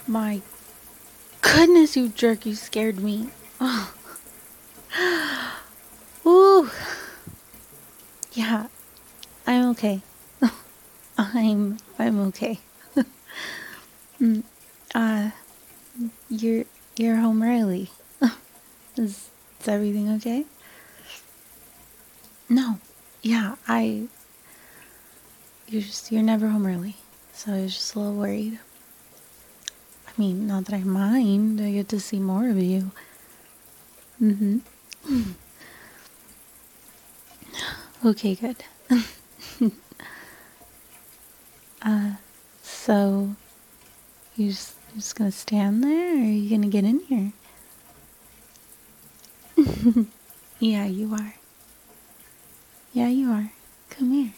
My goodness, you jerk, you scared me. Oh. Ooh. Yeah, I'm okay. I'm okay. Mm, uh, you're home early. Is everything okay? No. Yeah, you're never home early. So I was just a little worried. I mean, not that I mind. I get to see more of you. Mm-hmm. Okay, good. So you're just gonna stand there, or are you gonna get in here? Yeah, you are. Yeah, you are. Come here.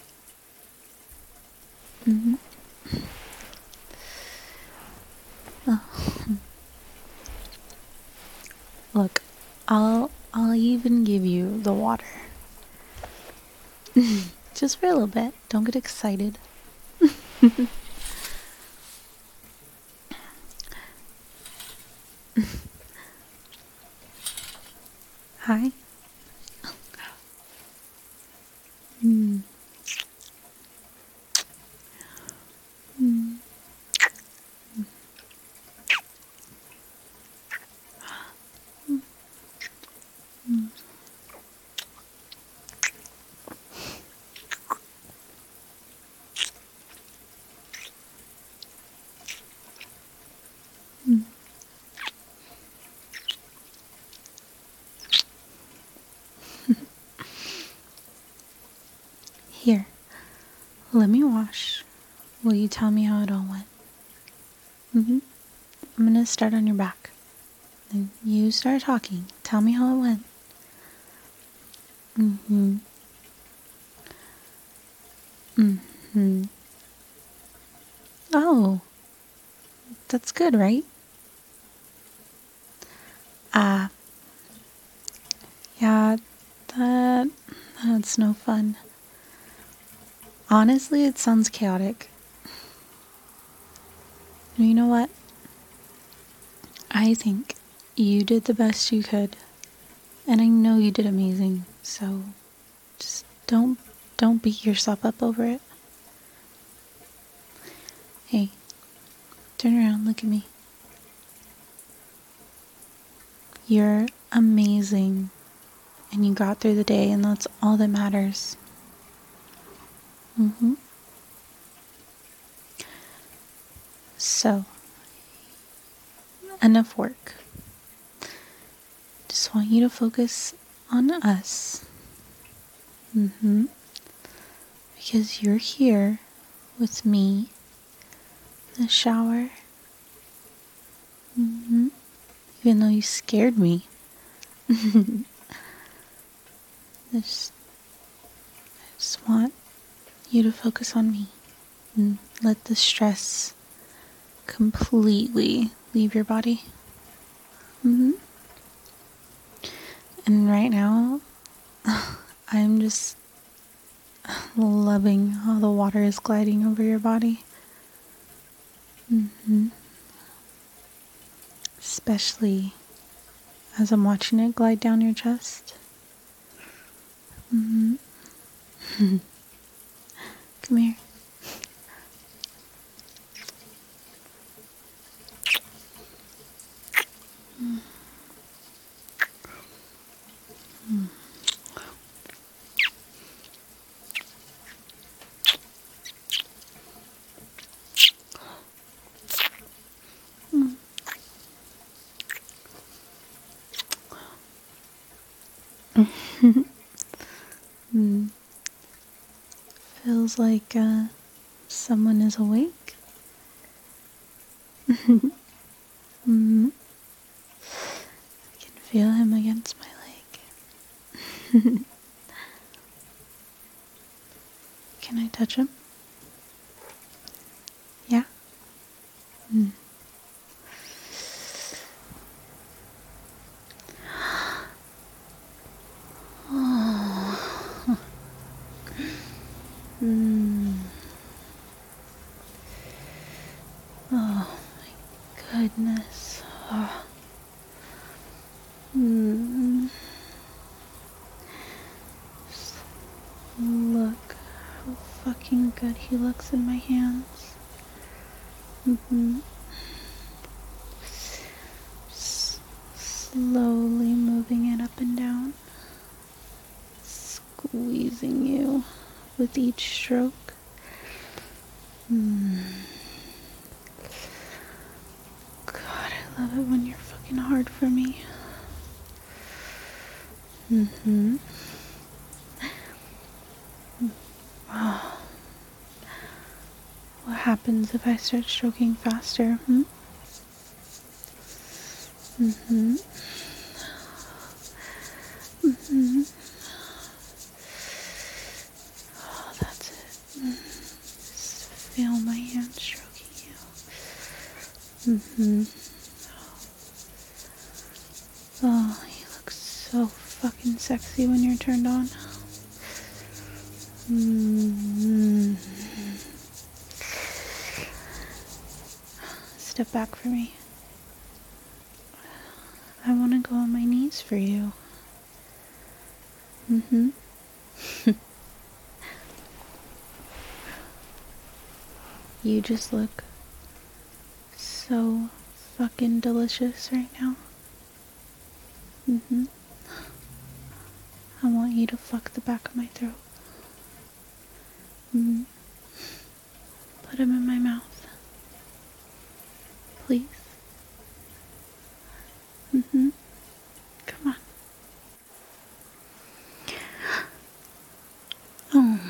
Mm-hmm. Oh, look, I'll even give you the water. Just for a little bit. Don't get excited. Hi. Mm. Mm. Mm. Mm. Here, let me wash. Will you tell me how it all went? Mm-hmm. I'm gonna start on your back. Then you start talking. Tell me how it went. Mm-hmm. Mm-hmm. Oh, that's good, right? Ah, yeah, that's no fun. Honestly, it sounds chaotic. You know what? I think you did the best you could, and I know you did amazing. So just don't beat yourself up over it. Hey, turn around, look at me. You're amazing, and you got through the day, and that's all that matters. Mm-hmm. So, enough work. Just want you to focus on us. Mm-hmm. Because you're here with me in the shower. Mm-hmm. Even though you scared me. Just, I just want you to focus on me and let the stress completely leave your body. Mm-hmm. And right now, I'm just loving how the water is gliding over your body. Mm-hmm. Especially as I'm watching it glide down your chest. Mm-hmm. Come here. Mm. Feels like someone is awake. Mm. I can feel him against my leg. Can I touch him? Yeah? Mm. Oh. Mm. Oh my good he looks in my hands. Mm-hmm. Slowly moving it up and down. Squeezing you with each stroke. God, I love it when you're fucking hard for me. Oh. What happens if I start stroking faster? Oh, that's it. Just feel my hand stroking you. Oh, you look so fucking sexy when you're turned on. Step back for me. I want to go on my knees for you. You just look so fucking delicious right now. I want you to fuck the back of my throat. Put him in my mouth. Please. Come on. Oh.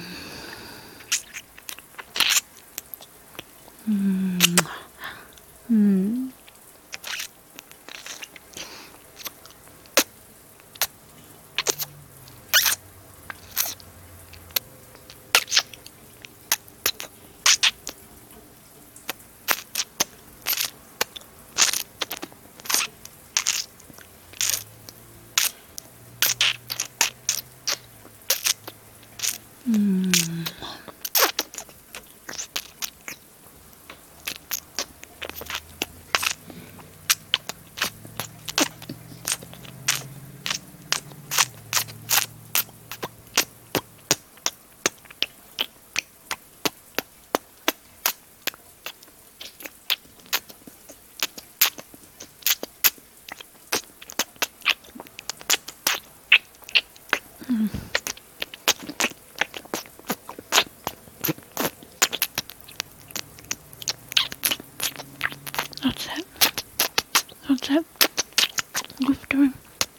That's it. That's it. Lift her.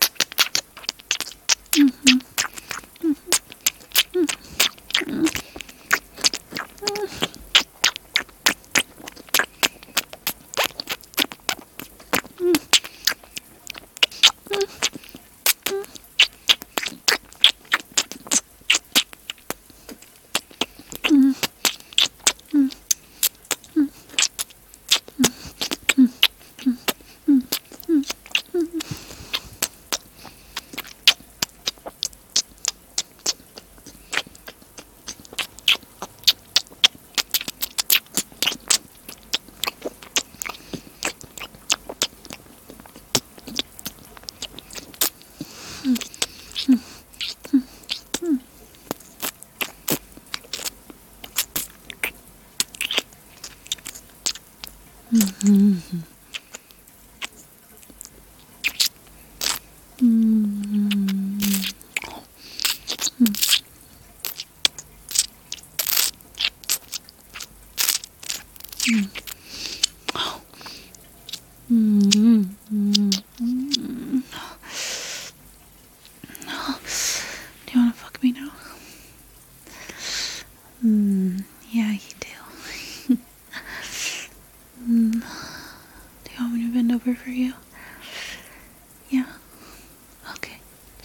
Do you want to fuck me now? Yeah, you do. Do you want me to bend over for you? Yeah. Okay.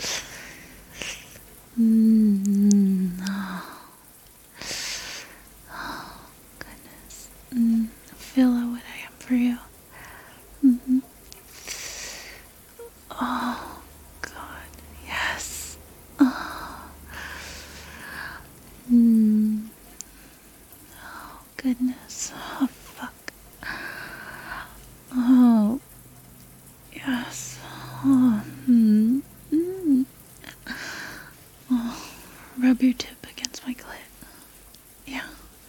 Oh, goodness. Feel how wet I am for you. Oh, God. Yes. Oh. Oh, goodness. Oh, fuck. Oh, yes. Oh, Oh, rub your tip against my clit. Yeah.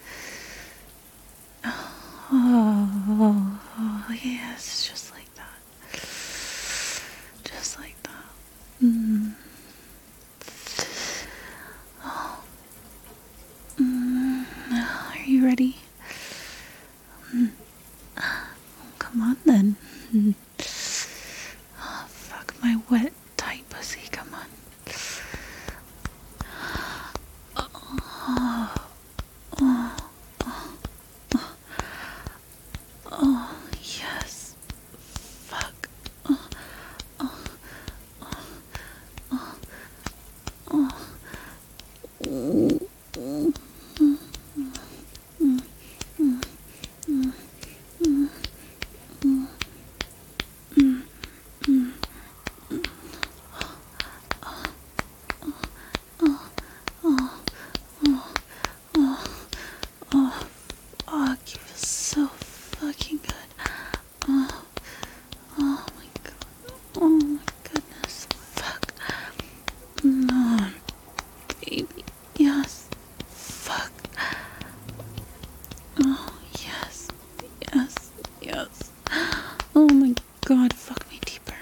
Are you ready? Come on then. Oh, fuck my wet, tight pussy. Come on. Oh, yes. Fuck. Fuck, you feel so fucking good. Oh my god. Oh my goodness. Fuck. No, baby. Yes. Fuck. Oh, yes. Yes. Yes. Oh my god. Fuck me deeper.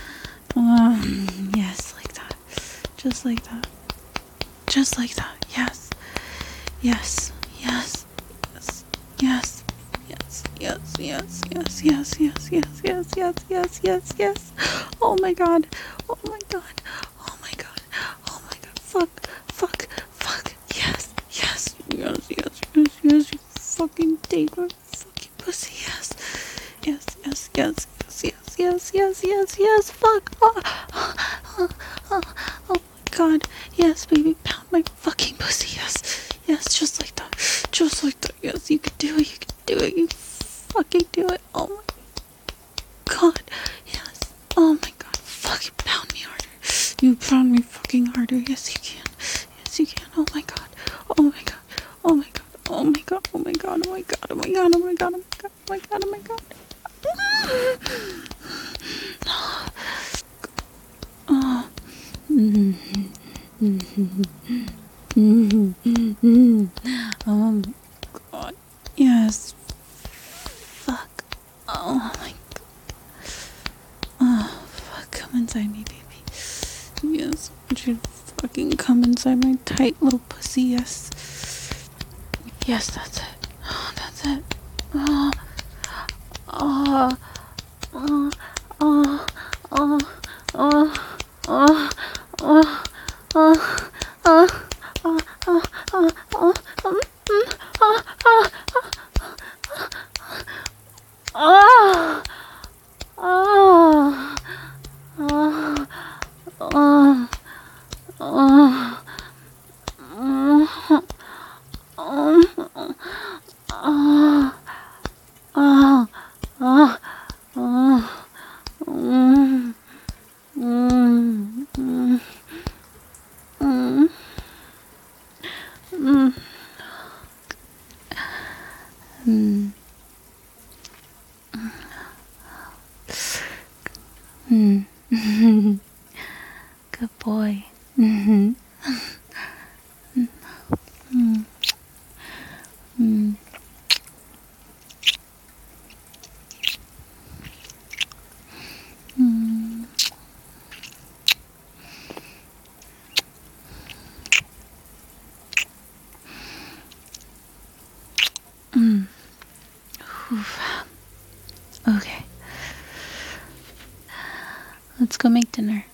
Yes, like that. Just like that. Just like that. Yes. Yes. Yes. Yes. Yes. Yes. Yes. Yes. Yes. Yes. Yes. Yes. Yes. Yes. Yes. Yes. Oh my god. Oh my god. Oh my god. Oh my god. Fuck. Fuck. Fuck. Yes. Yes. Yes. Yes. Yes. Yes. You fucking take my fucking pussy. Yes. Yes. Yes. Yes. Yes. Yes. Yes. Yes. Yes. Fuck. Oh my god. Yes, baby. Pound my fucking pussy. Yes. Yes. Just like that. Just like that. Yes. You can do it. You can do it. You fucking do it. Oh my god. Yes. Oh my god. Fucking pound me harder. You pound me fucking harder. Yes, you can. Yes, you can. Oh my god. Oh my god. Oh my god. Oh my god. Oh my god. Oh my god. Oh my god. Oh my god. Oh my god. Oh my god. Oh my god. Oh. Oh my god. Yes. Fuck. Oh my god. Oh, fuck. Come inside me, baby. Yes. I want you to fucking come inside my tight little pussy. Yes. Yes, that's it. Oh, that's it. Oh. Oh. Oh. Oh. Oh. Oh. Oh. Oh. Oh. Oh. Good boy. Okay. Let's go make dinner.